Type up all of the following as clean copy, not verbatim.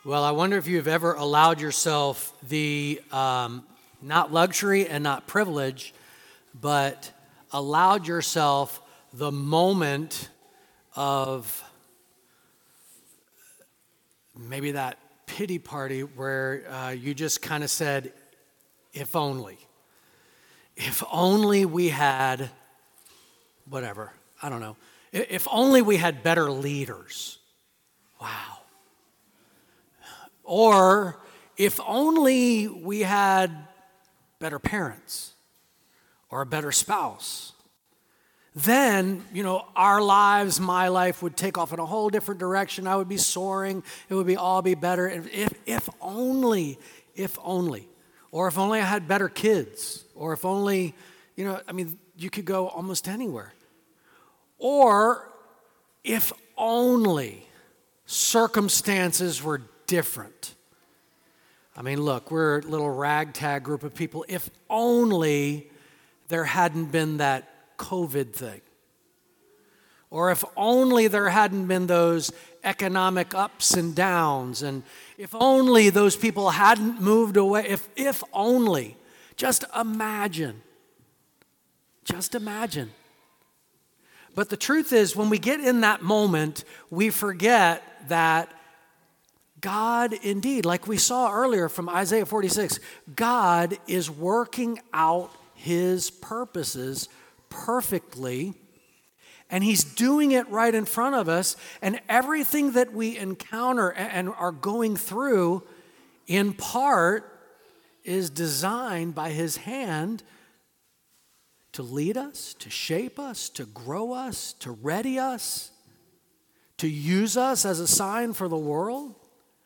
Well, I wonder if you've ever allowed yourself the not luxury and not privilege, but allowed yourself the moment of maybe that pity party where you just kind of said, if only. If only we had, whatever, I don't know. If only we had better leaders. Wow. Or if only we had better parents or a better spouse, then, our lives, my life would take off in a whole different direction. I would be soaring. It would all be better. If only. Or if only I had better kids. Or if only, you could go almost anywhere. Or if only circumstances were different. Look, we're a little ragtag group of people. If only there hadn't been that COVID thing. Or if only there hadn't been those economic ups and downs. And if only those people hadn't moved away. If only. Just imagine. Just imagine. But the truth is, when we get in that moment, we forget that God, indeed, like we saw earlier from Isaiah 46, God is working out His purposes perfectly, and He's doing it right in front of us, and everything that we encounter and are going through, in part, is designed by His hand to lead us, to shape us, to grow us, to ready us, to use us as a sign for the world.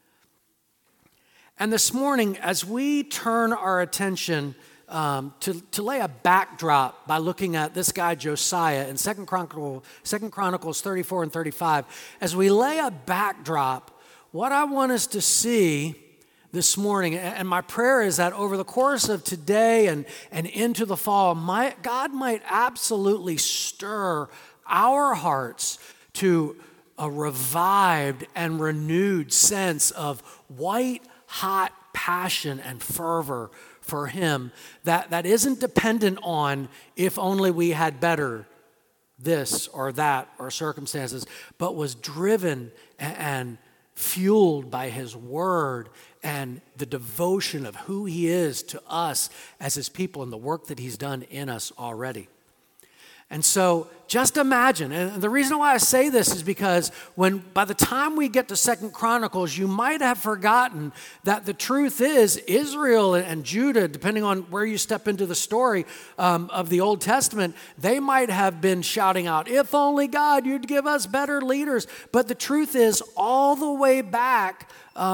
And this morning, as we turn our attention to lay a backdrop by looking at this guy Josiah in 2 Chronicles 34 and 35, as we lay a backdrop, what I want us to see this morning, and my prayer is that over the course of today and into the fall, God might absolutely stir our hearts to a revived and renewed sense of white-hot passion and fervor for Him that isn't dependent on if only we had better this or that or circumstances, but was driven and fueled by His Word and the devotion of who He is to us as His people and the work that He's done in us already. And so just imagine, and the reason why I say this is because by the time we get to 2 Chronicles, you might have forgotten that the truth is Israel and Judah, depending on where you step into the story of the Old Testament, they might have been shouting out, if only God, you'd give us better leaders. But the truth is, all the way back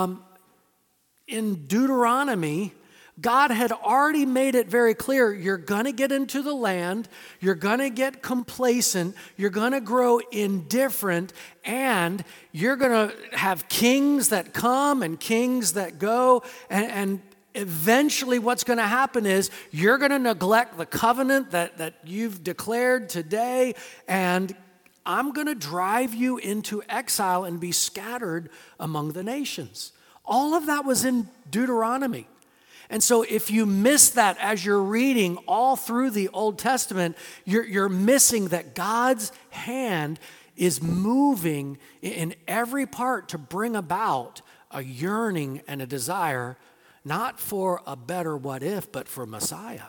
in Deuteronomy, God had already made it very clear, you're going to get into the land, you're going to get complacent, you're going to grow indifferent, and you're going to have kings that come and kings that go, and eventually what's going to happen is you're going to neglect the covenant that you've declared today, and I'm going to drive you into exile and be scattered among the nations. All of that was in Deuteronomy. And so if you miss that as you're reading all through the Old Testament, you're missing that God's hand is moving in every part to bring about a yearning and a desire, not for a better what if, but for Messiah.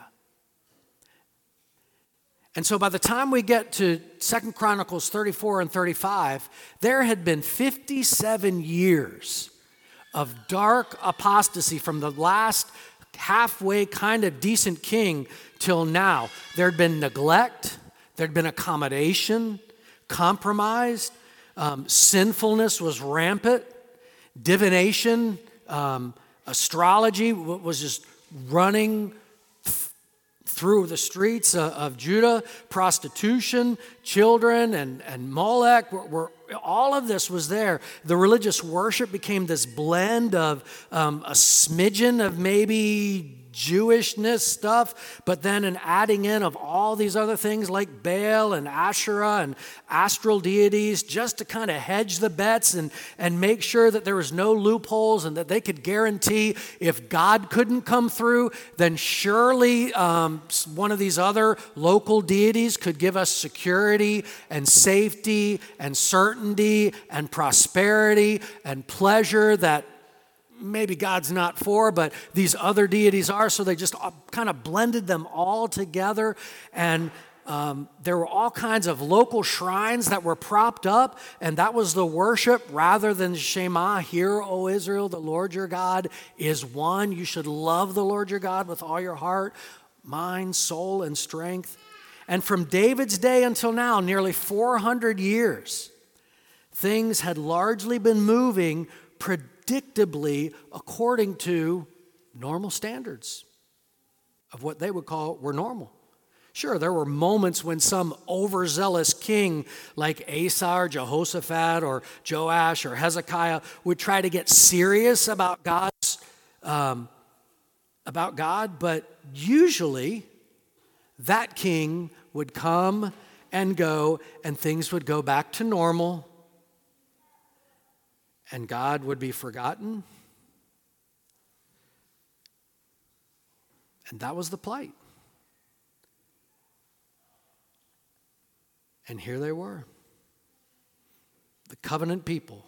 And so by the time we get to 2 Chronicles 34 and 35, there had been 57 years of dark apostasy from the last halfway kind of decent king till now. There'd been neglect, there'd been accommodation, compromise, sinfulness was rampant, divination, astrology was just running through the streets of Judah, prostitution, children, and Molech, all of this was there. The religious worship became this blend of a smidgen of maybe Jewishness stuff, but then an adding in of all these other things like Baal and Asherah and astral deities, just to kind of hedge the bets and make sure that there was no loopholes, and that they could guarantee if God couldn't come through, then surely one of these other local deities could give us security and safety and certainty and prosperity and pleasure that maybe God's not for, but these other deities are. So they just kind of blended them all together. And there were all kinds of local shrines that were propped up, and that was the worship rather than Shema. Hear, O Israel, the Lord your God is one. You should love the Lord your God with all your heart, mind, soul, and strength. And from David's day until now, nearly 400 years, things had largely been moving predictably according to normal standards of what they would call were normal. Sure, there were moments when some overzealous king like Asa or Jehoshaphat or Joash or Hezekiah would try to get serious about God, but usually that king would come and go, and things would go back to normal, and God would be forgotten. And that was the plight. And here they were, the covenant people.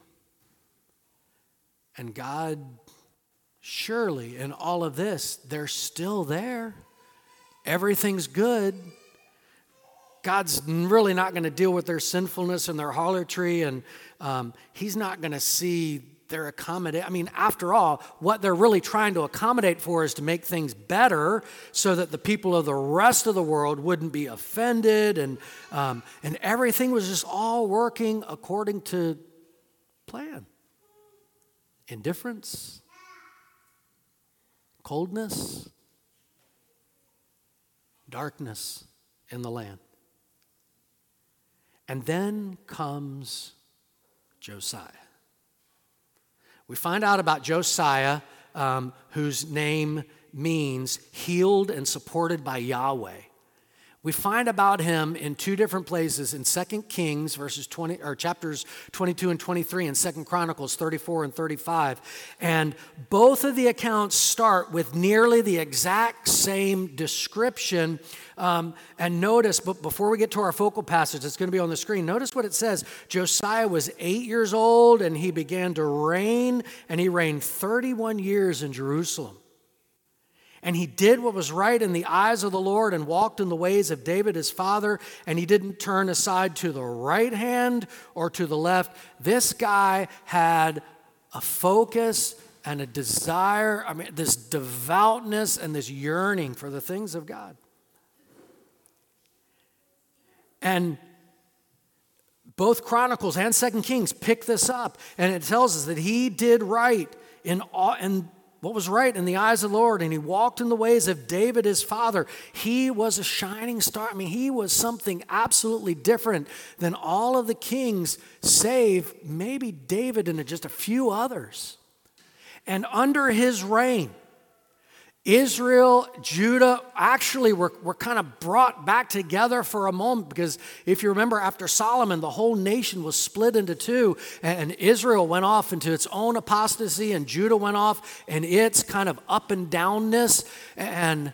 And God, surely in all of this, they're still there. Everything's good. God's really not going to deal with their sinfulness and their harlotry, and he's not going to see their accommodate. I mean, after all, what they're really trying to accommodate for is to make things better so that the people of the rest of the world wouldn't be offended, and everything was just all working according to plan. Indifference, coldness, darkness in the land. And then comes Josiah. We find out about Josiah, whose name means healed and supported by Yahweh. We find about him in two different places, in 2 Kings chapters 22 and 23, and 2 Chronicles 34 and 35. And both of the accounts start with nearly the exact same description. And notice, but before we get to our focal passage, it's going to be on the screen. Notice what it says. Josiah was 8 years old, and he began to reign, and he reigned 31 years in Jerusalem. And he did what was right in the eyes of the Lord and walked in the ways of David his father, and he didn't turn aside to the right hand or to the left. This guy had a focus and a desire, this devoutness and this yearning for the things of God. And both Chronicles and 2 Kings pick this up, and it tells us that he did right in what was right in the eyes of the Lord, and he walked in the ways of David his father. He was a shining star. He was something absolutely different than all of the kings, save maybe David and just a few others. And under his reign, Israel, Judah actually were kind of brought back together for a moment, because if you remember, after Solomon, the whole nation was split into two, and Israel went off into its own apostasy, and Judah went off in its kind of up and downness. And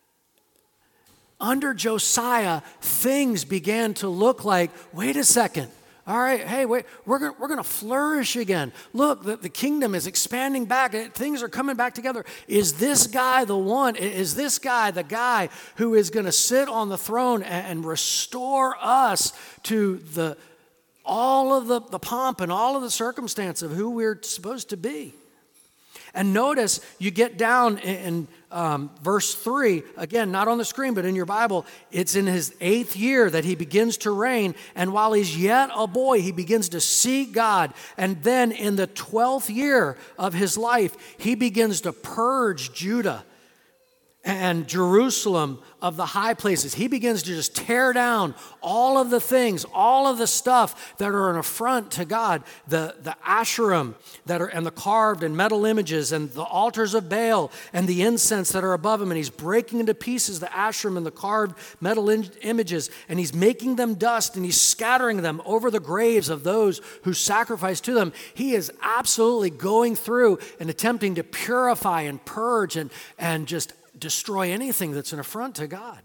under Josiah, things began to look like, wait a second. All right, hey, wait, we're going to flourish again. Look, the kingdom is expanding back. Things are coming back together. Is this guy the one? Is this guy the guy who is going to sit on the throne and restore us to all of the pomp and all of the circumstance of who we're supposed to be? And notice, you get down in verse 3, again, not on the screen, but in your Bible, it's in his 8th year that he begins to reign. And while he's yet a boy, he begins to seek God. And then in the 12th year of his life, he begins to purge Judah. and Jerusalem of the high places. He begins to just tear down all of the things, all of the stuff that are an affront to God, the Asherim that are, and the carved and metal images, and the altars of Baal, and the incense that are above him. And he's breaking into pieces the Asherim and the carved metal images, and he's making them dust, and he's scattering them over the graves of those who sacrifice to them. He is absolutely going through and attempting to purify and purge and just destroy anything that's an affront to God.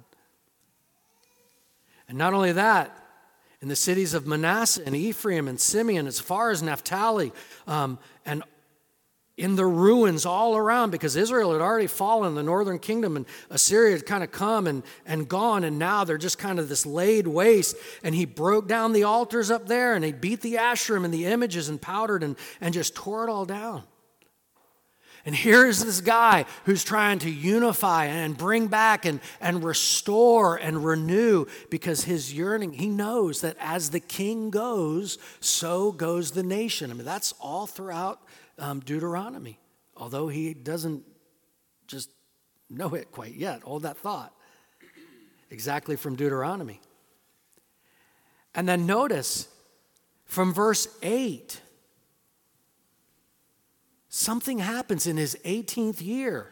And not only that, in the cities of Manasseh and Ephraim and Simeon, as far as Naphtali, and in the ruins all around, because Israel had already fallen, the northern kingdom, and Assyria had kind of come and gone, and now they're just kind of this laid waste. And he broke down the altars up there, and he beat the Asherim and the images and powdered and just tore it all down. And here's this guy who's trying to unify and bring back and restore and renew, because his yearning, he knows that as the king goes, so goes the nation. I mean, that's all throughout Deuteronomy, although he doesn't just know it quite yet, all that thought, exactly from Deuteronomy. And then notice from verse 8, something happens in his 18th year.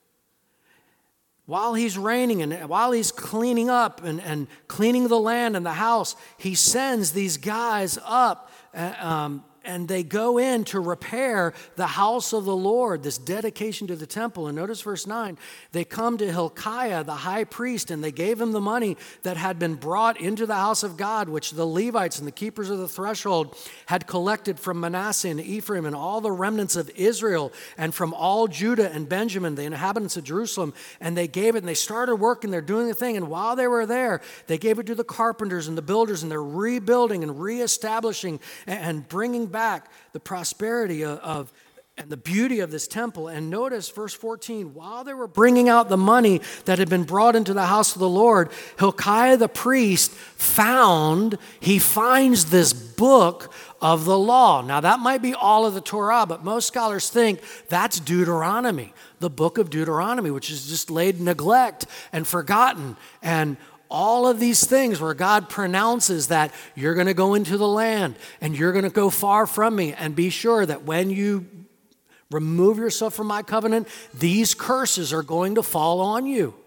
While he's reigning and while he's cleaning up and cleaning the land and the house, he sends these guys up and they go in to repair the house of the Lord, this dedication to the temple. And notice verse 9, they come to Hilkiah, the high priest, and they gave him the money that had been brought into the house of God, which the Levites and the keepers of the threshold had collected from Manasseh and Ephraim and all the remnants of Israel and from all Judah and Benjamin, the inhabitants of Jerusalem. And they gave it, and they started working, they're doing the thing. And while they were there, they gave it to the carpenters and the builders, and they're rebuilding and reestablishing and bringing back the prosperity of and the beauty of this temple. And notice verse 14, while they were bringing out the money that had been brought into the house of the Lord, Hilkiah the priest finds this book of the law. Now that might be all of the Torah, but most scholars think that's Deuteronomy, the book of Deuteronomy, which is just laid in neglect and forgotten. And all of these things where God pronounces that you're going to go into the land and you're going to go far from me, and be sure that when you remove yourself from my covenant, these curses are going to fall on you.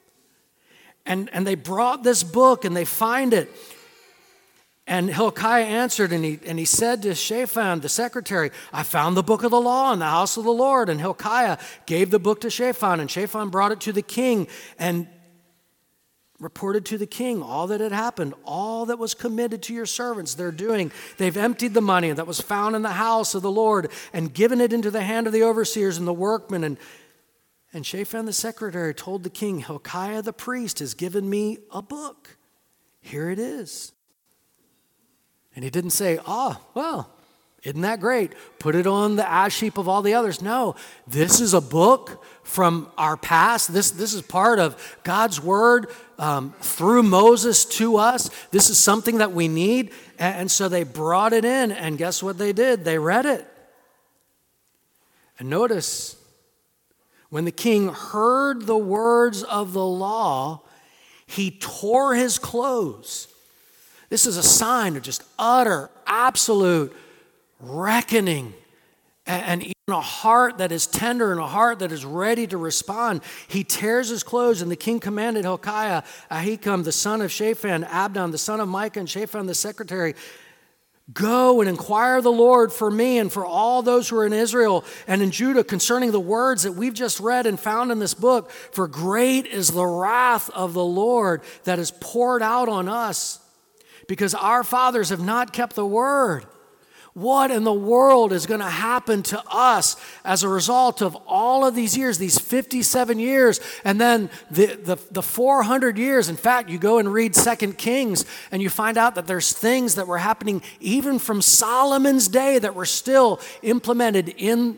And they brought this book and they find it. And Hilkiah answered and he said to Shaphan, the secretary, I found the book of the law in the house of the Lord. And Hilkiah gave the book to Shaphan, and Shaphan brought it to the king and reported to the king all that had happened, all that was committed to your servants they're doing. They've emptied the money that was found in the house of the Lord and given it into the hand of the overseers and the workmen. And Shaphan the secretary told the king, Hilkiah the priest has given me a book. Here it is. And he didn't say, well, isn't that great? Put it on the ash heap of all the others. No, this is a book from our past. This is part of God's word through Moses to us. This is something that we need. And so they brought it in, and guess what they did? They read it. And notice, when the king heard the words of the law, he tore his clothes. This is a sign of just utter, absolute reckoning, and even a heart that is tender and a heart that is ready to respond. He tears his clothes, and the king commanded Hilkiah, Ahikam, the son of Shaphan, Abdon, the son of Micah, and Shaphan, the secretary, go and inquire the Lord for me and for all those who are in Israel and in Judah concerning the words that we've just read and found in this book. For great is the wrath of the Lord that is poured out on us, because our fathers have not kept the word. What in the world is going to happen to us as a result of all of these years, these 57 years, and then the 400 years? In fact, you go and read 2 Kings, and you find out that there's things that were happening even from Solomon's day that were still implemented in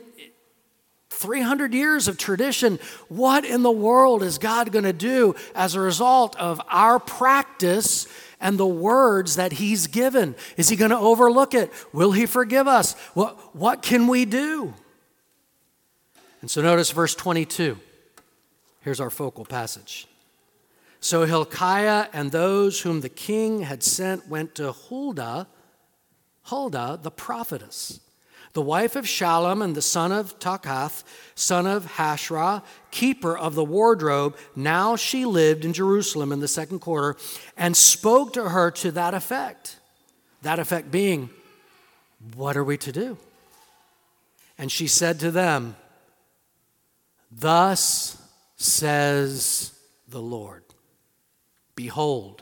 300 years of tradition. What in the world is God going to do as a result of our practice and the words that he's given? Is he going to overlook it? Will he forgive us? What can we do? And so notice verse 22. Here's our focal passage. So Hilkiah and those whom the king had sent went to Huldah the prophetess, the wife of Shallum and the son of Takhath, son of Hashrah, keeper of the wardrobe. Now she lived in Jerusalem in the second quarter, and spoke to her to that effect. That effect being, what are we to do? And she said to them, thus says the Lord, behold,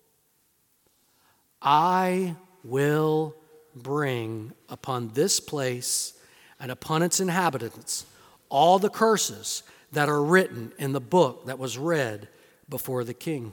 I will bring upon this place and upon its inhabitants all the curses that are written in the book that was read before the king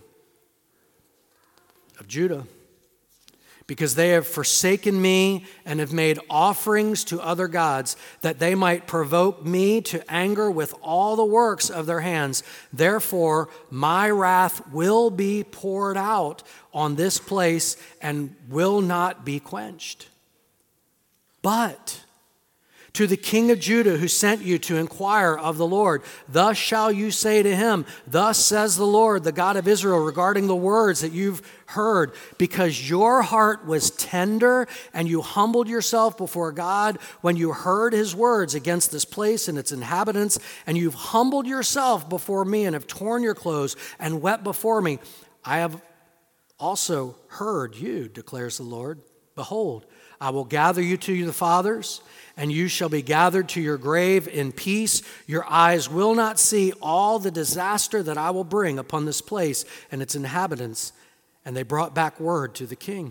of Judah, because they have forsaken me and have made offerings to other gods, that they might provoke me to anger with all the works of their hands. Therefore, my wrath will be poured out on this place and will not be quenched. But to the king of Judah who sent you to inquire of the Lord, thus shall you say to him, thus says the Lord, the God of Israel, regarding the words that you've heard, because your heart was tender and you humbled yourself before God when you heard his words against this place and its inhabitants, and you've humbled yourself before me and have torn your clothes and wept before me. I have also heard you, declares the Lord. Behold, I will gather you to your fathers, and you shall be gathered to your grave in peace. Your eyes will not see all the disaster that I will bring upon this place and its inhabitants. And they brought back word to the king.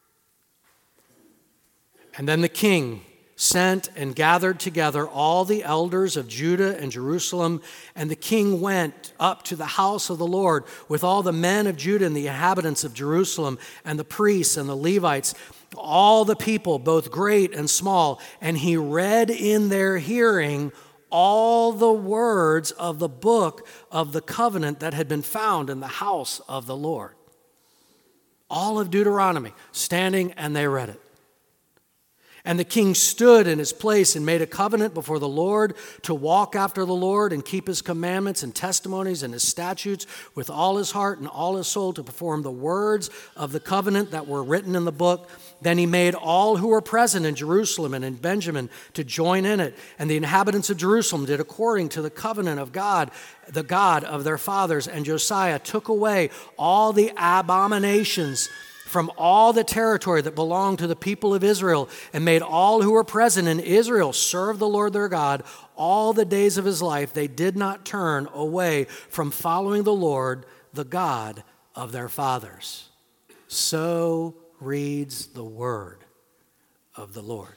And then the king sent and gathered together all the elders of Judah and Jerusalem, and the king went up to the house of the Lord with all the men of Judah and the inhabitants of Jerusalem, and the priests and the Levites, all the people, both great and small, and he read in their hearing all the words of the book of the covenant that had been found in the house of the Lord. All of Deuteronomy, standing, and they read it. And the king stood in his place and made a covenant before the Lord to walk after the Lord and keep his commandments and testimonies and his statutes with all his heart and all his soul, to perform the words of the covenant that were written in the book. Then he made all who were present in Jerusalem and in Benjamin to join in it. And the inhabitants of Jerusalem did according to the covenant of God, the God of their fathers. And Josiah took away all the abominations from all the territory that belonged to the people of Israel, and made all who were present in Israel serve the Lord their God all the days of his life. They did not turn away from following the Lord, the God of their fathers. So reads the word of the Lord.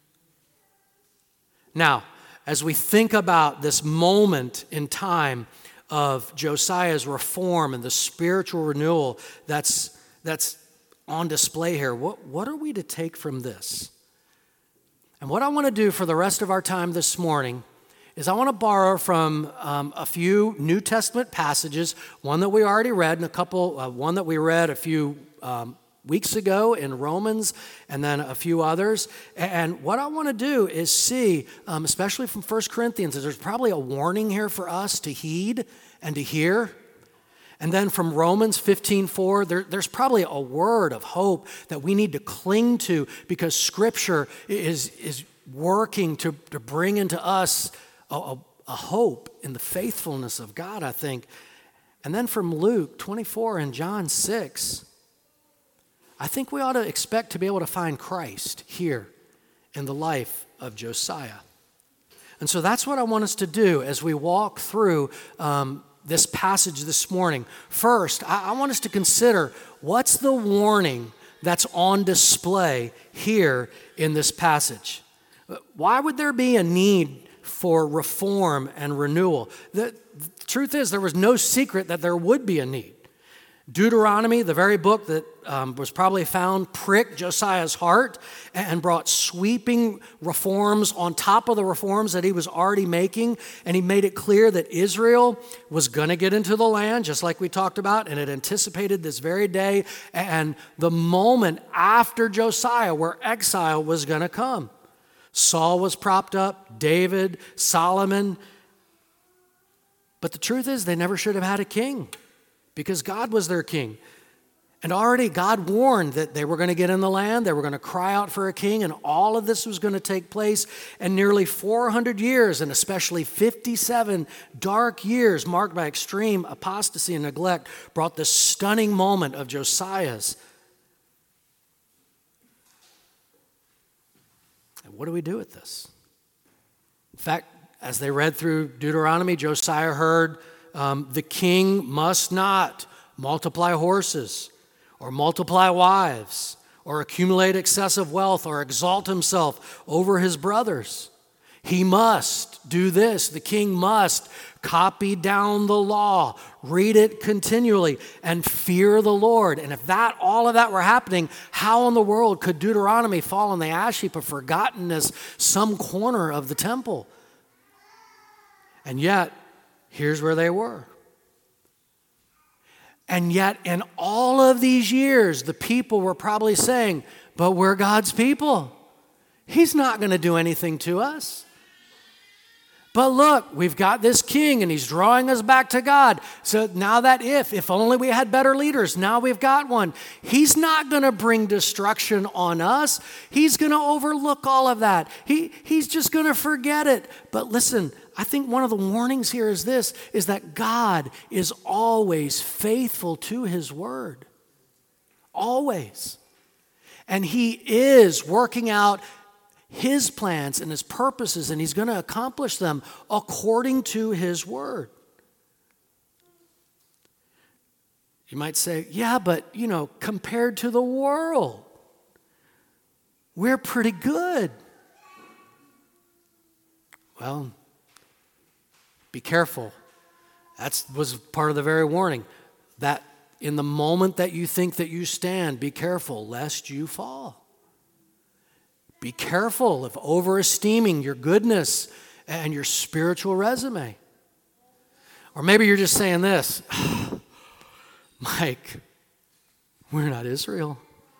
Now, as we think about this moment in time of Josiah's reform and the spiritual renewal that's on display here, what are we to take from this? And what I want to do for the rest of our time this morning is I want to borrow from a few New Testament passages, one that we already read, and one that we read a few weeks ago in Romans, and then a few others. And what I want to do is see, especially from 1 Corinthians, there's probably a warning here for us to heed and to hear. And then from Romans 15:4, there's probably a word of hope that we need to cling to, because Scripture is working to bring into us a hope in the faithfulness of God, I think. And then from Luke 24 and John 6, I think we ought to expect to be able to find Christ here in the life of Josiah. And so that's what I want us to do as we walk through this passage this morning. First, I want us to consider what's the warning that's on display here in this passage. Why would there be a need for reform and renewal? The truth is, there was no secret that there would be a need. Deuteronomy, the very book that was probably found, pricked Josiah's heart and brought sweeping reforms on top of the reforms that he was already making. And he made it clear that Israel was going to get into the land, just like we talked about, and it anticipated this very day and the moment after Josiah where exile was going to come. Saul was propped up, David, Solomon. But the truth is, they never should have had a king because God was their king. And already God warned that they were going to get in the land, they were going to cry out for a king, and all of this was going to take place. And nearly 400 years, and especially 57 dark years marked by extreme apostasy and neglect, brought this stunning moment of Josiah's. And what do we do with this? In fact, as they read through Deuteronomy, Josiah heard the king must not multiply horses, or multiply wives, or accumulate excessive wealth, or exalt himself over his brothers. He must do this. The king must copy down the law, read it continually, and fear the Lord. And if all of that were happening, how in the world could Deuteronomy fall in the ash heap of forgottenness, some corner of the temple? And yet, here's where they were. And yet, in all of these years, the people were probably saying, but we're God's people. He's not going to do anything to us. But look, we've got this king and he's drawing us back to God. So now that if only we had better leaders, now we've got one. He's not going to bring destruction on us. He's going to overlook all of that. He's just going to forget it. But listen, I think one of the warnings here is this, is that God is always faithful to his word. Always. And he is working out his plans and his purposes, and he's going to accomplish them according to his word. You might say, yeah, but, compared to the world, we're pretty good. Well, be careful. That was part of the very warning. That in the moment that you think that you stand, be careful lest you fall. Be careful of overesteeming your goodness and your spiritual resume. Or maybe you're just saying this, Mike, we're not Israel.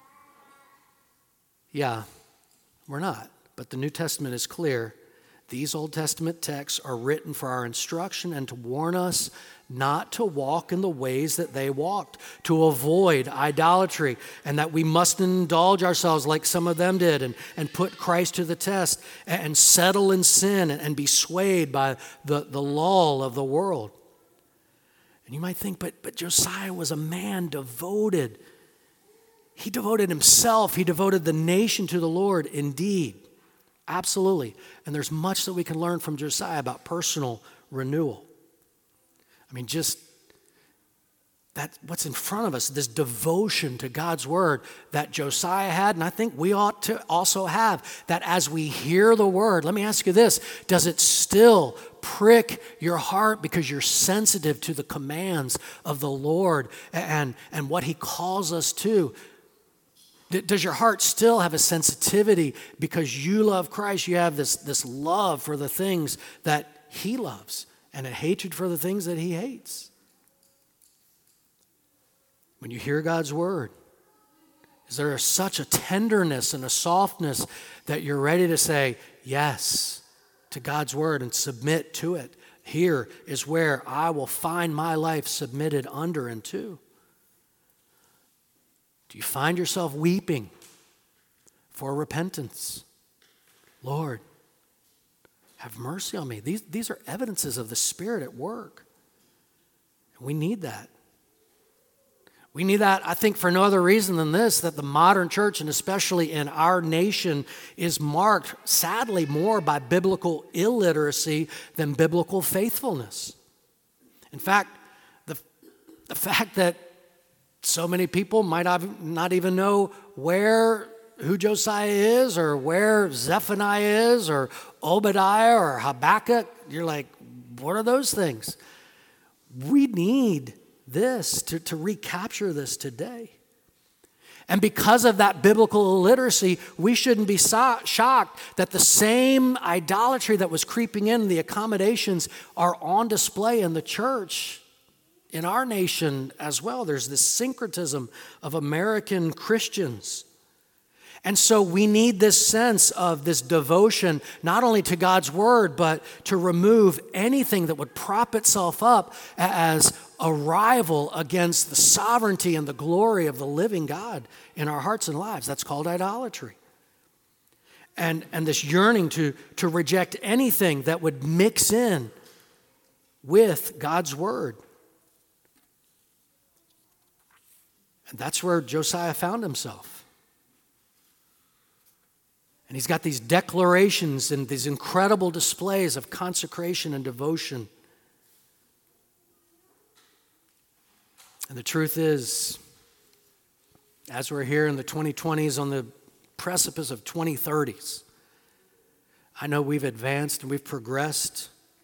Yeah, we're not. But the New Testament is clear. These Old Testament texts are written for our instruction and to warn us not to walk in the ways that they walked, to avoid idolatry, and that we mustn't indulge ourselves like some of them did and put Christ to the test and settle in sin and be swayed by the lull of the world. And you might think, but Josiah was a man devoted. He devoted himself. He devoted the nation to the Lord indeed. Absolutely. And there's much that we can learn from Josiah about personal renewal. I mean, just that what's in front of us, this devotion to God's word that Josiah had, and I think we ought to also have, that as we hear the word, let me ask you this, does it still prick your heart because you're sensitive to the commands of the Lord and what he calls us to? Does your heart still have a sensitivity because you love Christ? You have this love for the things that he loves and a hatred for the things that he hates. When you hear God's word, is there such a tenderness and a softness that you're ready to say yes to God's word and submit to it? Here is where I will find my life submitted under and to. Do you find yourself weeping for repentance? Lord, have mercy on me. These are evidences of the Spirit at work. And we need that. We need that, I think, for no other reason than this, that the modern church, and especially in our nation, is marked, sadly, more by biblical illiteracy than biblical faithfulness. In fact, the fact that so many people might not even know who Josiah is or where Zephaniah is or Obadiah or Habakkuk. You're like, what are those things? We need this to recapture this today. And because of that biblical illiteracy, we shouldn't be shocked that the same idolatry that was creeping in, the accommodations, are on display in the church in our nation as well. There's this syncretism of American Christians. And so we need this sense of this devotion, not only to God's word, but to remove anything that would prop itself up as a rival against the sovereignty and the glory of the living God in our hearts and lives. That's called idolatry. And this yearning to reject anything that would mix in with God's word. And that's where Josiah found himself. And he's got these declarations and these incredible displays of consecration and devotion. And the truth is, as we're here in the 2020s on the precipice of 2030s, I know we've advanced and we've progressed,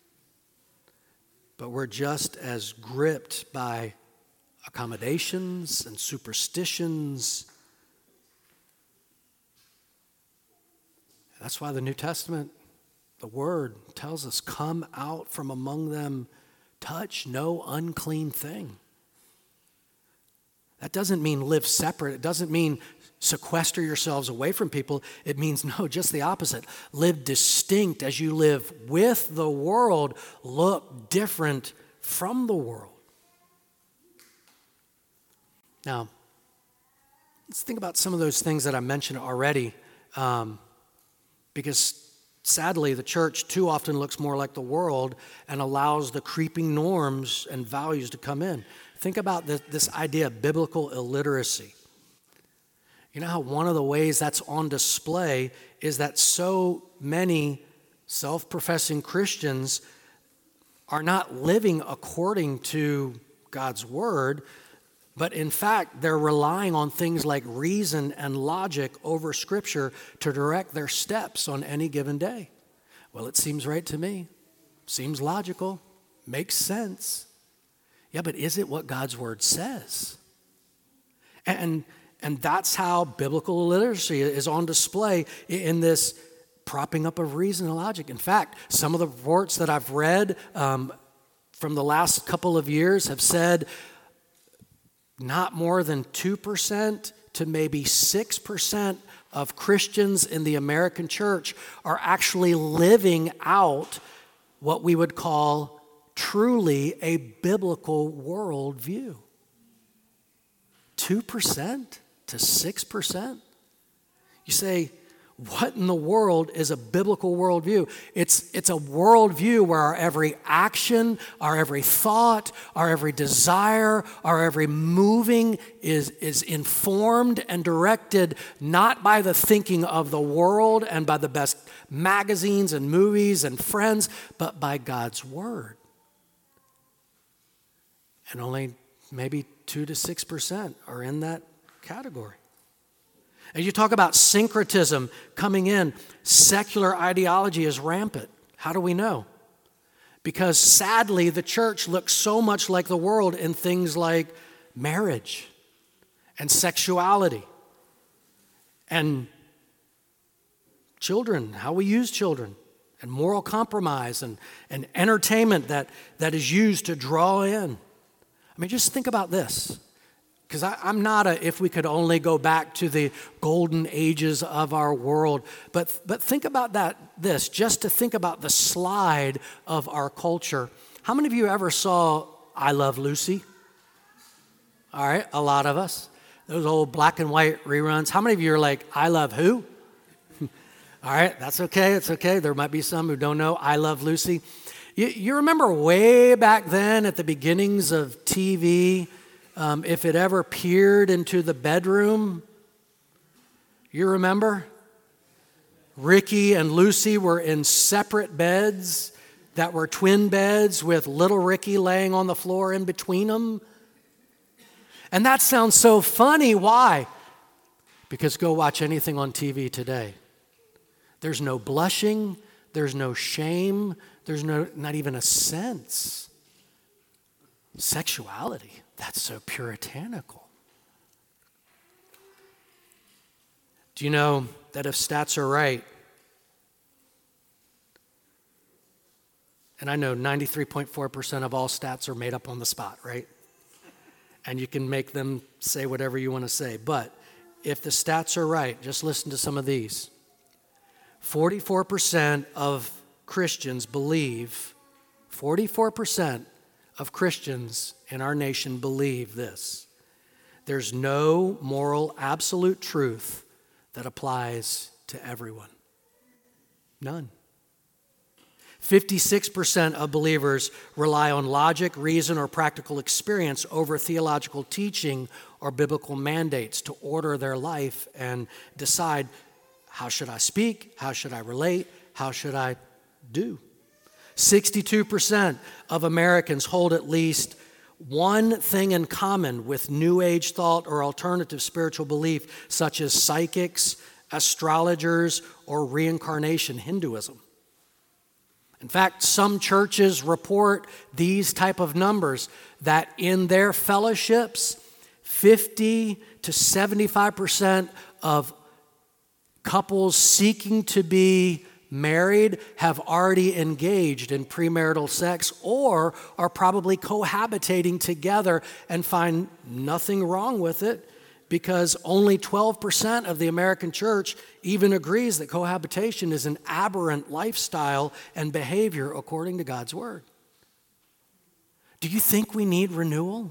but we're just as gripped by accommodations and superstitions. That's why the New Testament, the Word, tells us, come out from among them, touch no unclean thing. That doesn't mean live separate. It doesn't mean sequester yourselves away from people. It means, no, just the opposite. Live distinct as you live with the world. Look different from the world. Now, let's think about some of those things that I mentioned already. Because sadly, the church too often looks more like the world and allows the creeping norms and values to come in. Think about this idea of biblical illiteracy. You know how one of the ways that's on display is that so many self-professing Christians are not living according to God's word, but in fact, they're relying on things like reason and logic over Scripture to direct their steps on any given day. Well, it seems right to me. Seems logical. Makes sense. Yeah, but is it what God's Word says? And that's how biblical illiteracy is on display in this propping up of reason and logic. In fact, some of the reports that I've read from the last couple of years have said not more than 2% to maybe 6% of Christians in the American church are actually living out what we would call truly a biblical worldview. 2% to 6%? You say, what in the world is a biblical worldview? It's a worldview where our every action, our every thought, our every desire, our every moving is informed and directed not by the thinking of the world and by the best magazines and movies and friends, but by God's word. And only maybe 2 to 6% are in that category. As you talk about syncretism coming in, secular ideology is rampant. How do we know? Because sadly, the church looks so much like the world in things like marriage and sexuality and children, how we use children, and moral compromise and entertainment that is used to draw in. I mean, just think about this. Because I'm not if we could only go back to the golden ages of our world. But think about this, just to think about the slide of our culture. How many of you ever saw I Love Lucy? All right, a lot of us. Those old black and white reruns. How many of you are like, I love who? All right, that's okay, it's okay. There might be some who don't know I Love Lucy. You remember way back then at the beginnings of TV, if it ever peered into the bedroom, you remember? Ricky and Lucy were in separate beds that were twin beds with little Ricky laying on the floor in between them. And that sounds so funny. Why? Because go watch anything on TV today. There's no blushing, there's no shame, there's not even a sense. Sexuality. That's so puritanical. Do you know that if stats are right, and I know 93.4% of all stats are made up on the spot, right? And you can make them say whatever you want to say. But if the stats are right, just listen to some of these. 44% of Christians believe, 44% of Christians in our nation believe this: there's no moral absolute truth that applies to everyone. None. 56% of believers rely on logic, reason, or practical experience over theological teaching or biblical mandates to order their life and decide, how should I speak? How should I relate? How should I do? 62% of Americans hold at least one thing in common with New Age thought or alternative spiritual belief, such as psychics, astrologers, or reincarnation Hinduism. In fact, some churches report these type of numbers, that in their fellowships, 50 to 75% of couples seeking to be married have already engaged in premarital sex or are probably cohabitating together and find nothing wrong with it, because only 12% of the American church even agrees that cohabitation is an aberrant lifestyle and behavior according to God's word. Do you think we need renewal?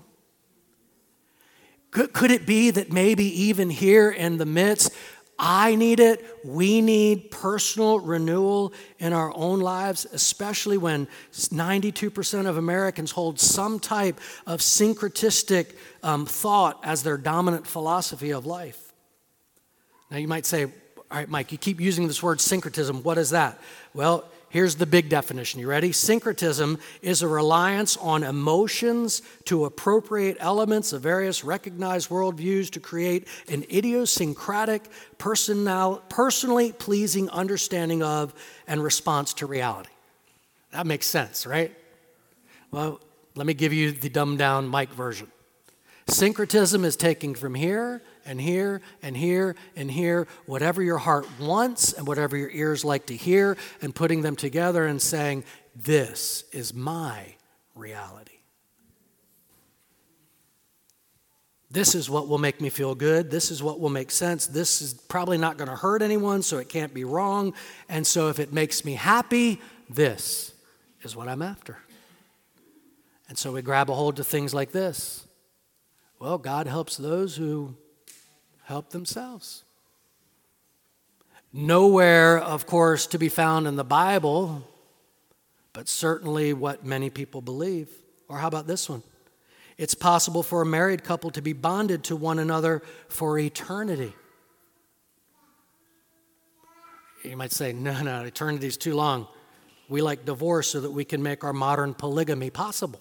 Could it be that maybe even here in the midst, I need it, we need personal renewal in our own lives, especially when 92% of Americans hold some type of syncretistic thought as their dominant philosophy of life. Now you might say, all right, Mike, you keep using this word syncretism. What is that? Well, here's the big definition. You ready? Syncretism is a reliance on emotions to appropriate elements of various recognized worldviews to create an idiosyncratic, personally pleasing understanding of and response to reality. That makes sense, right? Well, let me give you the dumbed-down Mike version. Syncretism is taking from here and here and here and here whatever your heart wants and whatever your ears like to hear, and putting them together and saying, this is my reality. This is what will make me feel good. This is what will make sense. This is probably not going to hurt anyone, so it can't be wrong. And so if it makes me happy, this is what I'm after. And so we grab a hold to things like this. Well, God helps those who help themselves. Nowhere, of course, to be found in the Bible, but certainly what many people believe. Or how about this one? It's possible for a married couple to be bonded to one another for eternity. You might say, no, eternity's too long. We like divorce so that we can make our modern polygamy possible.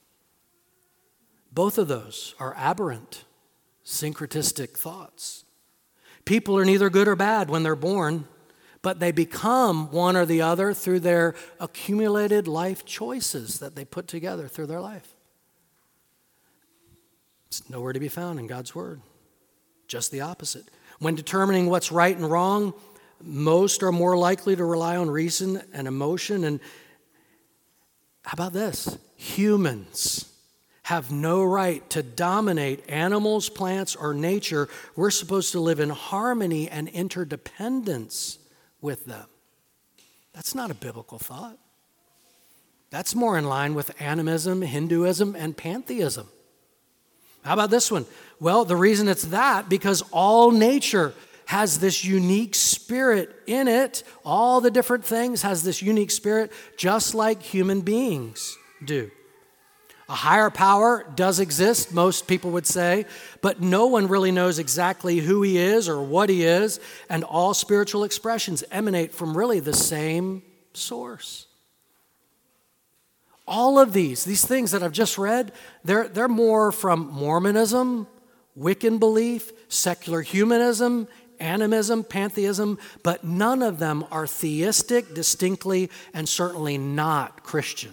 Both of those are aberrant, syncretistic thoughts. People are neither good or bad when they're born, but they become one or the other through their accumulated life choices that they put together through their life. It's nowhere to be found in God's word. Just the opposite. When determining what's right and wrong, most are more likely to rely on reason and emotion. And how about this? Humans have no right to dominate animals, plants, or nature. We're supposed to live in harmony and interdependence with them. That's not a biblical thought. That's more in line with animism, Hinduism, and pantheism. How about this one? Well, the reason it's that, because all nature has this unique spirit in it. All the different things has this unique spirit, just like human beings do. A higher power does exist, most people would say, but no one really knows exactly who he is or what he is, and all spiritual expressions emanate from really the same source. All of these things that I've just read, they're more from Mormonism, Wiccan belief, secular humanism, animism, pantheism, but none of them are theistic, distinctly, and certainly not Christian.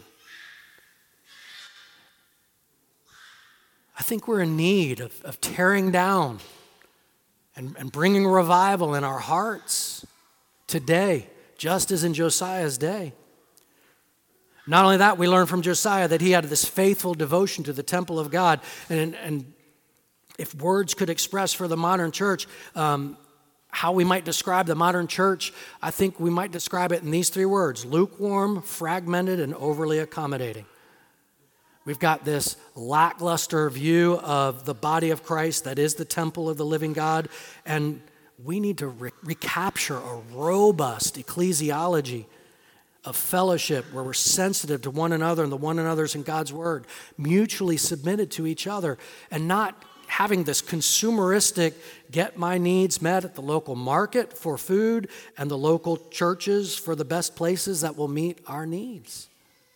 I think we're in need of tearing down and bringing revival in our hearts today, just as in Josiah's day. Not only that, we learn from Josiah that he had this faithful devotion to the temple of God. And If words could express for the modern church how we might describe the modern church, I think we might describe it in these three words: lukewarm, fragmented, and overly accommodating. We've got this lackluster view of the body of Christ that is the temple of the living God, and we need to recapture a robust ecclesiology of fellowship where we're sensitive to one another and the one another's in God's word, mutually submitted to each other, and not having this consumeristic get my needs met at the local market for food and the local churches for the best places that will meet our needs.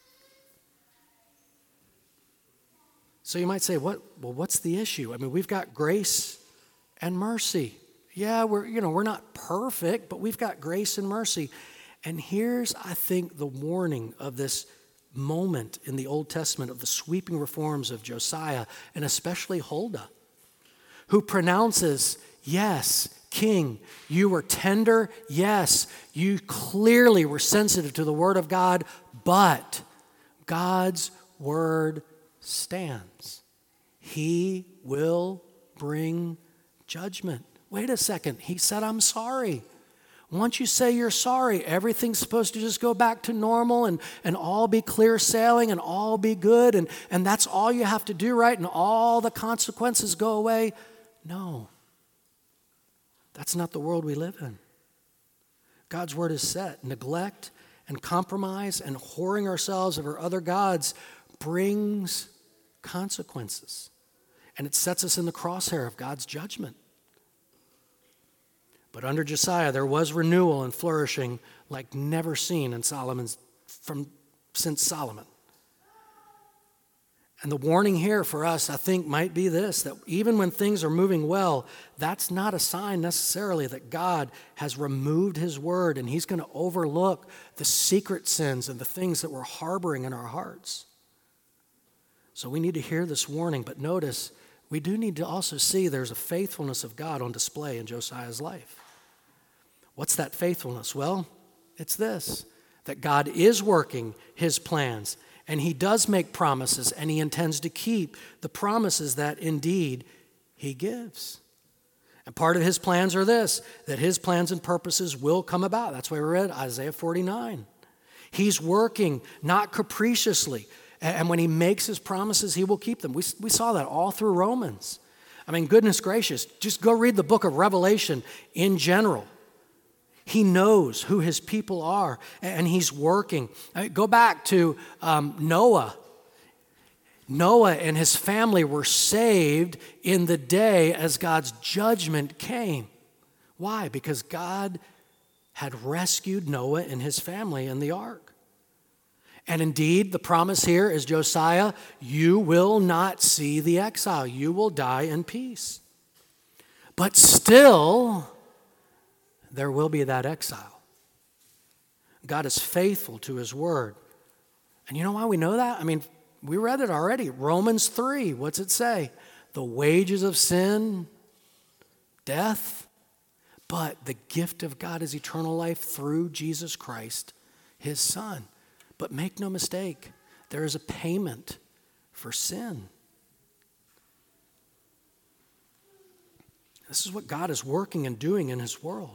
So you might say, what's the issue? I mean, we've got grace and mercy. Yeah, we're not perfect, but we've got grace and mercy. And here's, I think, the warning of this moment in the Old Testament of the sweeping reforms of Josiah, and especially Huldah, who pronounces, yes, King, you were tender. Yes, you clearly were sensitive to the word of God, but God's word stands. He will bring judgment. Wait a second. He said, I'm sorry. Once you say you're sorry, everything's supposed to just go back to normal and all be clear sailing and all be good, and that's all you have to do, right? And all the consequences go away. No. That's not the world we live in. God's word is set. Neglect and compromise and whoring ourselves over other gods brings consequences. And it sets us in the crosshair of God's judgment. But under Josiah, there was renewal and flourishing like never seen in since Solomon. And the warning here for us, I think, might be this, that even when things are moving well, that's not a sign necessarily that God has removed his word and he's going to overlook the secret sins and the things that we're harboring in our hearts. So we need to hear this warning, but notice, we do need to also see there's a faithfulness of God on display in Josiah's life. What's that faithfulness? Well, it's this, that God is working his plans, and he does make promises, and he intends to keep the promises that indeed he gives. And part of his plans are this, that his plans and purposes will come about. That's why we read Isaiah 49. He's working, not capriciously. And when he makes his promises, he will keep them. We saw that all through Romans. I mean, goodness gracious, just go read the book of Revelation in general. He knows who his people are, and he's working. Go back to Noah. Noah and his family were saved in the day as God's judgment came. Why? Because God had rescued Noah and his family in the ark. And indeed, the promise here is, Josiah, you will not see the exile. You will die in peace. But still, there will be that exile. God is faithful to his word. And you know why we know that? I mean, we read it already. Romans 3, what's it say? The wages of sin, death, but the gift of God is eternal life through Jesus Christ, his Son. But make no mistake, there is a payment for sin. This is what God is working and doing in his world.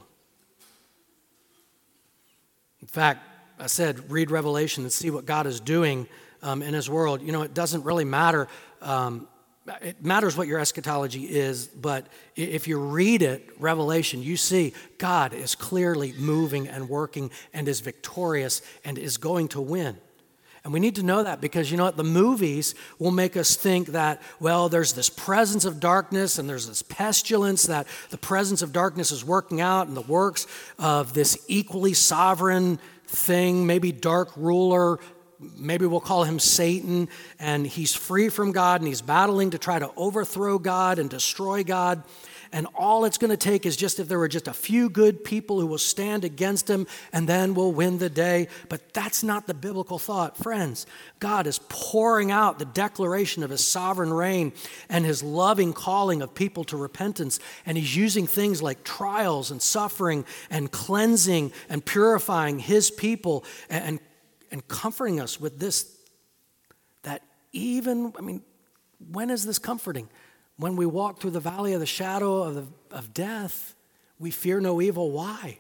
In fact, I said, read Revelation and see what God is doing in his world. You know, it doesn't really matter. It matters what your eschatology is, but if you read it, Revelation, you see God is clearly moving and working and is victorious and is going to win. And we need to know that because, you know what, the movies will make us think that, well, there's this presence of darkness and there's this pestilence, that the presence of darkness is working out in the works of this equally sovereign thing, maybe dark ruler. Maybe we'll call him Satan, and he's free from God, and he's battling to try to overthrow God and destroy God. And all it's going to take is just if there were just a few good people who will stand against him, and then we'll win the day. But that's not the biblical thought. Friends, God is pouring out the declaration of his sovereign reign and his loving calling of people to repentance. And he's using things like trials and suffering and cleansing and purifying his people and comforting us with this, that even, when is this comforting? When we walk through the valley of the shadow of death, we fear no evil. Why?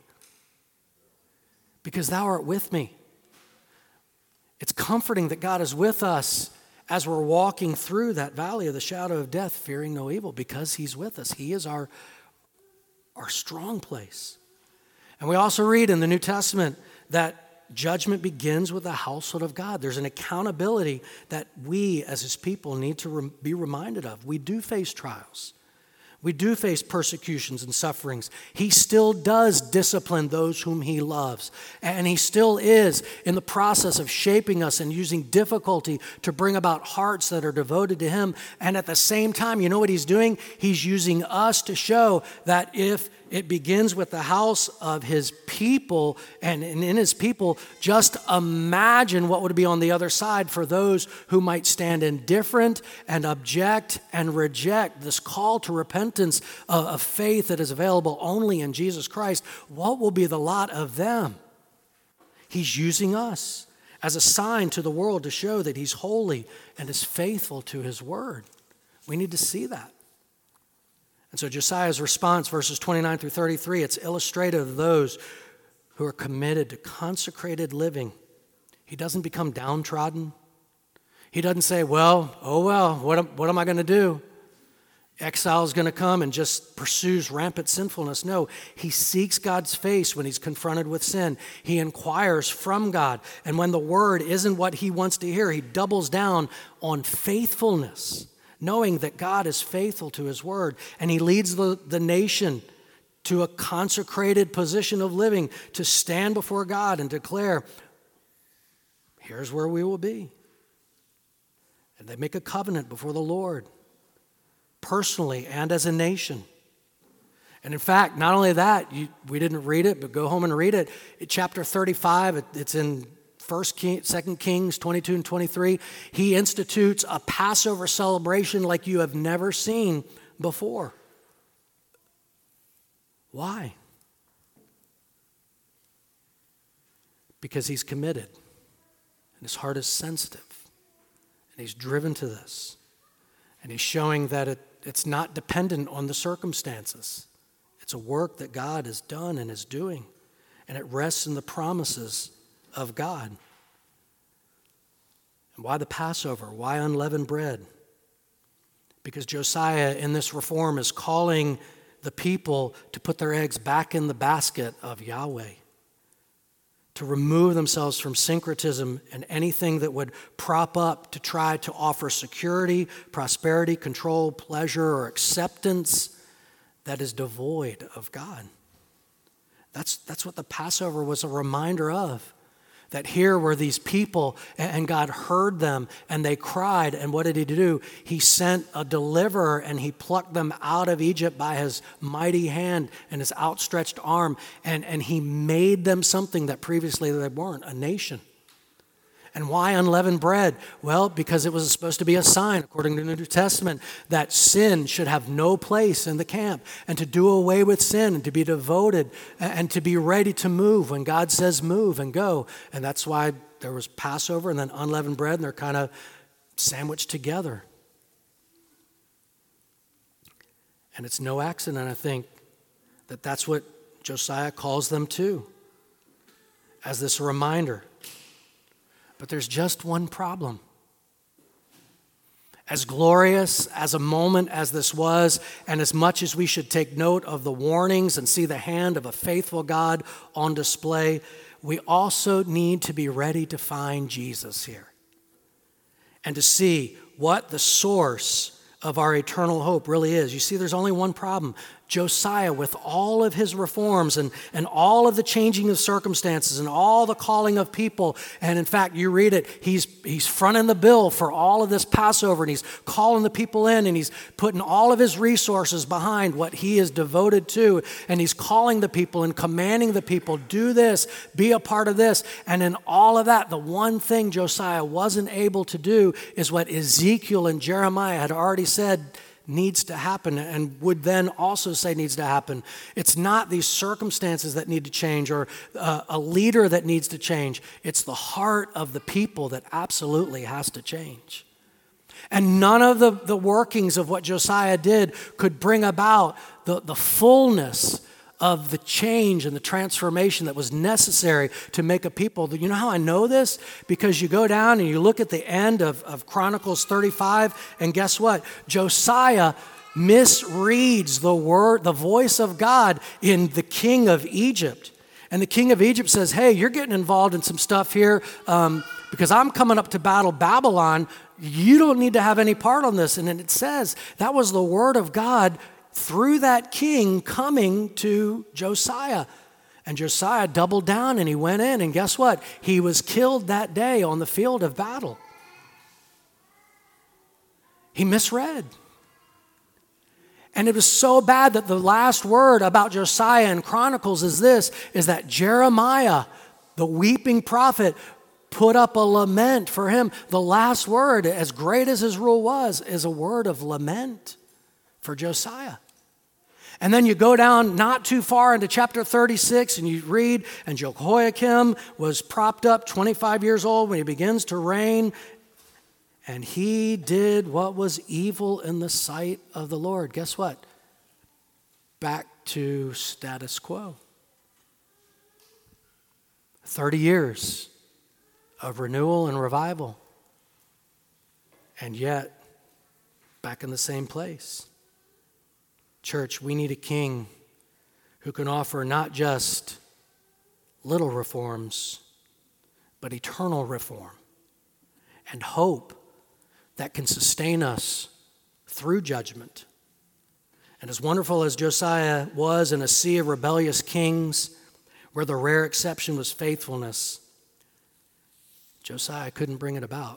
Because thou art with me. It's comforting that God is with us as we're walking through that valley of the shadow of death, fearing no evil, because he's with us. He is our strong place. And we also read in the New Testament that judgment begins with the household of God. There's an accountability that we as his people need to be reminded of. We do face trials. We do face persecutions and sufferings. He still does discipline those whom he loves. And he still is in the process of shaping us and using difficulty to bring about hearts that are devoted to him. And at the same time, you know what he's doing? He's using us to show that if it begins with the house of his people and in his people, just imagine what would be on the other side for those who might stand indifferent and object and reject this call to repentance of faith that is available only in Jesus Christ. What will be the lot of them? He's using us as a sign to the world to show that he's holy and is faithful to his word. We need to see that. And so Josiah's response, verses 29 through 33, it's illustrative of those who are committed to consecrated living. He doesn't become downtrodden. He doesn't say, what am I going to do? Exile is going to come and just pursues rampant sinfulness. No, he seeks God's face when he's confronted with sin. He inquires from God. And when the word isn't what he wants to hear, he doubles down on faithfulness, knowing that God is faithful to his word, and he leads the nation to a consecrated position of living, to stand before God and declare, here's where we will be. And they make a covenant before the Lord, personally and as a nation. And in fact, not only that, we didn't read it, but go home and read it. Chapter 35, it's in 2 Kings 22 and 23, he institutes a Passover celebration like you have never seen before. Why? Because he's committed, and his heart is sensitive, and he's driven to this, and he's showing that it's not dependent on the circumstances. It's a work that God has done and is doing, and it rests in the promises of God. And why the Passover? Why unleavened bread? Because Josiah in this reform is calling the people to put their eggs back in the basket of Yahweh, to remove themselves from syncretism and anything that would prop up to try to offer security, prosperity, control, pleasure, or acceptance that is devoid of God. That's what the Passover was a reminder of. That here were these people, and God heard them, and they cried, and what did he do? He sent a deliverer, and he plucked them out of Egypt by his mighty hand and his outstretched arm, and he made them something that previously they weren't, a nation. And why unleavened bread? Well, because it was supposed to be a sign, according to the New Testament, that sin should have no place in the camp, and to do away with sin and to be devoted and to be ready to move when God says move and go. And that's why there was Passover and then unleavened bread, and they're kind of sandwiched together. And it's no accident, I think, that that's what Josiah calls them to, as this reminder. But there's just one problem. As glorious as a moment as this was, and as much as we should take note of the warnings and see the hand of a faithful God on display, we also need to be ready to find Jesus here and to see what the source of our eternal hope really is. You see, there's only one problem. Josiah, with all of his reforms and all of the changing of circumstances and all the calling of people, and in fact, you read it, he's fronting the bill for all of this Passover, and he's calling the people in, and he's putting all of his resources behind what he is devoted to, and he's calling the people and commanding the people, do this, be a part of this. And in all of that, the one thing Josiah wasn't able to do is what Ezekiel and Jeremiah had already said needs to happen, and would then also say needs to happen. It's not these circumstances that need to change or a leader that needs to change. It's the heart of the people that absolutely has to change. And none of the workings of what Josiah did could bring about the fullness of the change and the transformation that was necessary to make a people. You know how I know this? Because you go down and you look at the end of Chronicles 35, and guess what? Josiah misreads the voice of God in the king of Egypt. And the king of Egypt says, hey, you're getting involved in some stuff here because I'm coming up to battle Babylon. You don't need to have any part on this. And then it says that was the word of God through that king coming to Josiah. And Josiah doubled down and he went in, and guess what? He was killed that day on the field of battle. He misread. And it was so bad that the last word about Josiah in Chronicles is that Jeremiah, the weeping prophet, put up a lament for him. The last word, as great as his rule was, is a word of lament for Josiah. And then you go down not too far into chapter 36 and you read, and Jehoiakim was propped up 25 years old when he begins to reign. And he did what was evil in the sight of the Lord. Guess what? Back to status quo. 30 years of renewal and revival. And yet, back in the same place. Church, we need a king who can offer not just little reforms, but eternal reform and hope that can sustain us through judgment. And as wonderful as Josiah was in a sea of rebellious kings, where the rare exception was faithfulness, Josiah couldn't bring it about.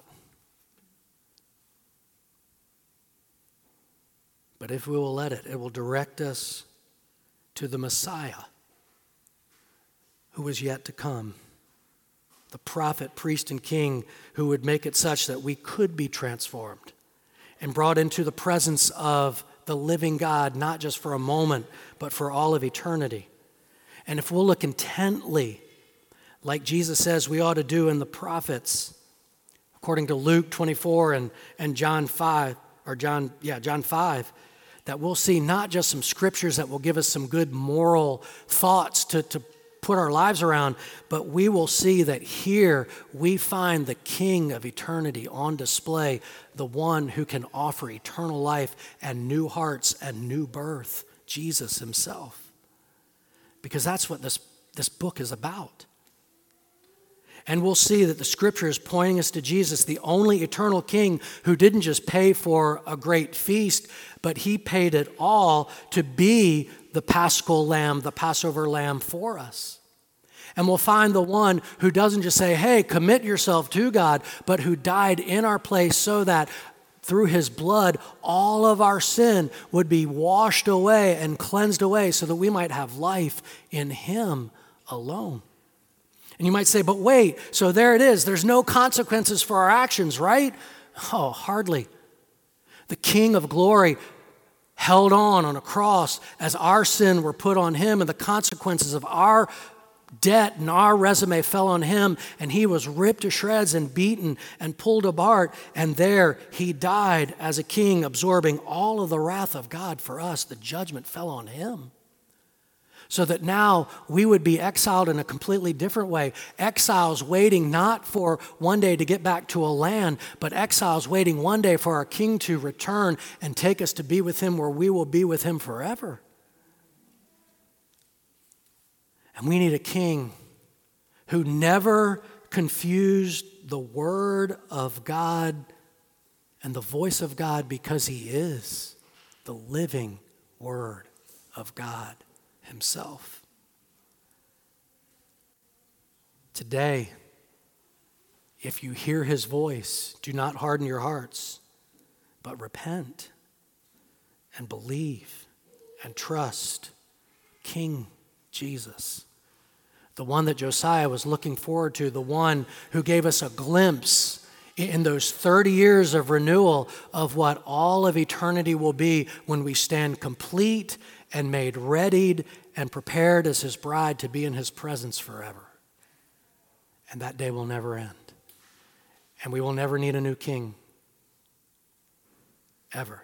But if we will let it, it will direct us to the Messiah who is yet to come. The prophet, priest, and king who would make it such that we could be transformed and brought into the presence of the living God, not just for a moment, but for all of eternity. And if we'll look intently, like Jesus says we ought to do in the prophets, according to Luke 24 and John 5, John 5, that we'll see not just some scriptures that will give us some good moral thoughts to put our lives around, but we will see that here we find the King of eternity on display, the one who can offer eternal life and new hearts and new birth, Jesus himself. Because that's what this book is about. And we'll see that the scripture is pointing us to Jesus, the only eternal king who didn't just pay for a great feast, but he paid it all to be the Paschal lamb, the Passover lamb for us. And we'll find the one who doesn't just say, hey, commit yourself to God, but who died in our place so that through his blood, all of our sin would be washed away and cleansed away so that we might have life in him alone. And you might say, but wait, so there it is. There's no consequences for our actions, right? Oh, hardly. The King of glory held on a cross as our sin were put on him, and the consequences of our debt and our resume fell on him, and he was ripped to shreds and beaten and pulled apart, and there he died as a king, absorbing all of the wrath of God for us. The judgment fell on him. So that now we would be exiled in a completely different way. Exiles waiting not for one day to get back to a land, but exiles waiting one day for our King to return and take us to be with him where we will be with him forever. And we need a king who never confused the word of God and the voice of God, because he is the living word of God himself. Today, if you hear his voice, do not harden your hearts, but repent and believe and trust King Jesus, the one that Josiah was looking forward to, the one who gave us a glimpse in those 30 years of renewal of what all of eternity will be when we stand complete and made readied and prepared as his bride to be in his presence forever. And that day will never end. And we will never need a new king. ever.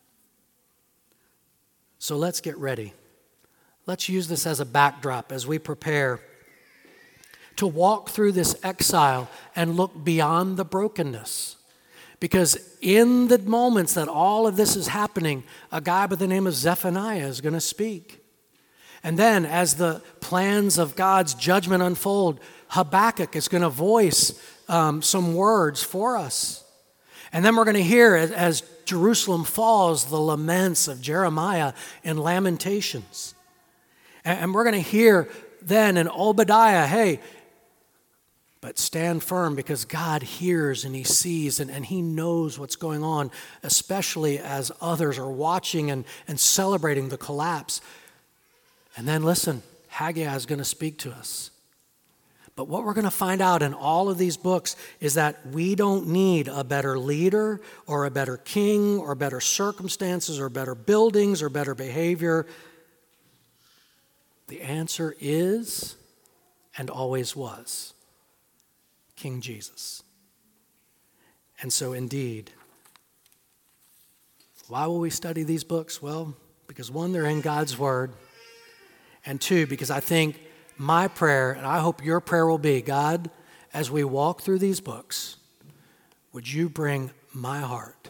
So let's get ready. Let's use this as a backdrop as we prepare to walk through this exile and look beyond the brokenness. Because in the moments that all of this is happening, a guy by the name of Zephaniah is going to speak. And then as the plans of God's judgment unfold, Habakkuk is going to voice some words for us. And then we're going to hear, as Jerusalem falls, the laments of Jeremiah in Lamentations. And we're going to hear then in Obadiah, hey, but stand firm because God hears and he sees and he knows what's going on, especially as others are watching and celebrating the collapse. And then listen, Haggai is going to speak to us. But what we're going to find out in all of these books is that we don't need a better leader or a better king or better circumstances or better buildings or better behavior. The answer is and always was King Jesus. And so indeed, why will we study these books? Well, because one, they're in God's Word. And two, because I think my prayer, and I hope your prayer will be, God, as we walk through these books, would you bring my heart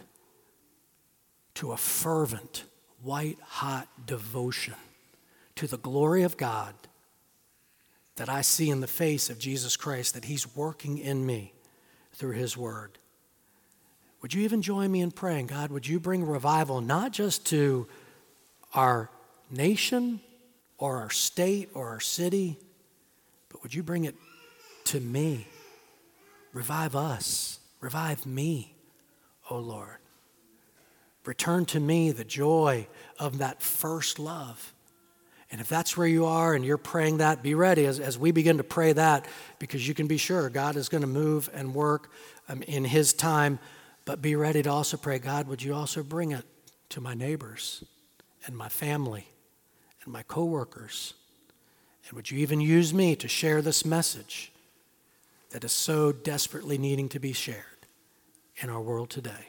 to a fervent, white-hot devotion to the glory of God that I see in the face of Jesus Christ, that he's working in me through his word. Would you even join me in praying, God, would you bring revival not just to our nation or our state or our city, but would you bring it to me? Revive us. Revive me, O Lord. Return to me the joy of that first love. And if that's where you are and you're praying that, be ready as we begin to pray that, because you can be sure God is going to move and work in his time. But be ready to also pray, God, would you also bring it to my neighbors and my family and my coworkers? And would you even use me to share this message that is so desperately needing to be shared in our world today?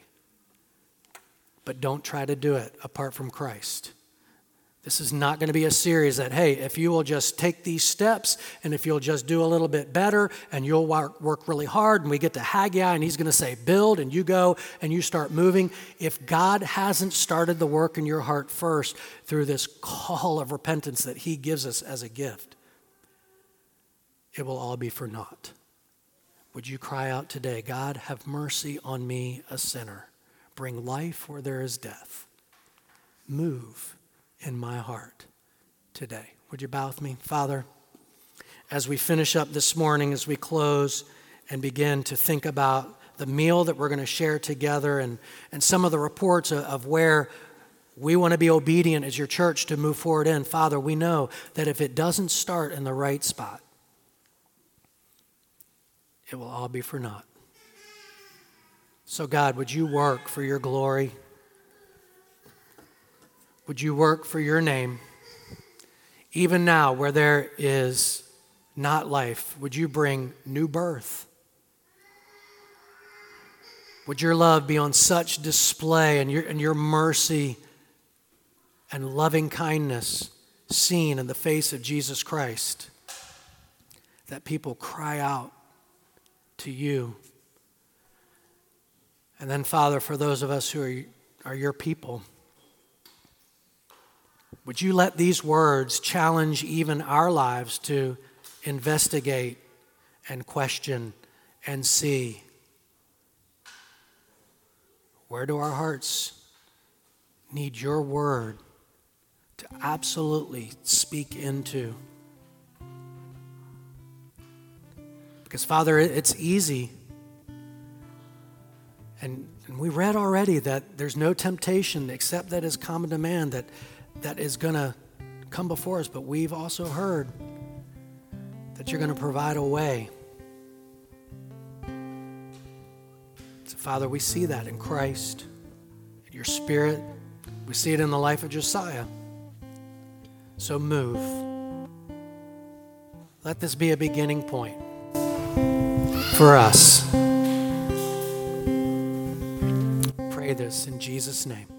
But don't try to do it apart from Christ. This is not going to be a series that, hey, if you will just take these steps and if you'll just do a little bit better and you'll work really hard, and we get to Haggai and he's going to say build and you go and you start moving. If God hasn't started the work in your heart first through this call of repentance that he gives us as a gift, it will all be for naught. Would you cry out today, God, have mercy on me, a sinner. Bring life where there is death. Move in my heart today. Would you bow with me? Father, as we finish up this morning, as we close and begin to think about the meal that we're going to share together and some of the reports of where we want to be obedient as your church to move forward in, Father, we know that if it doesn't start in the right spot, it will all be for naught. So God, would you work for your glory? Would you work for your name? Even now, where there is not life, would you bring new birth? Would your love be on such display and your mercy and loving kindness seen in the face of Jesus Christ, that people cry out to you? And then, Father, for those of us who are your people, would you let these words challenge even our lives to investigate and question and see, where do our hearts need your word to absolutely speak into? Because, Father, it's easy. And we read already that there's no temptation except that is common to man that is going to come before us. But we've also heard that you're going to provide a way. So, Father, we see that in Christ, in your Spirit. We see it in the life of Josiah. So move. Let this be a beginning point for us. Pray this in Jesus' name.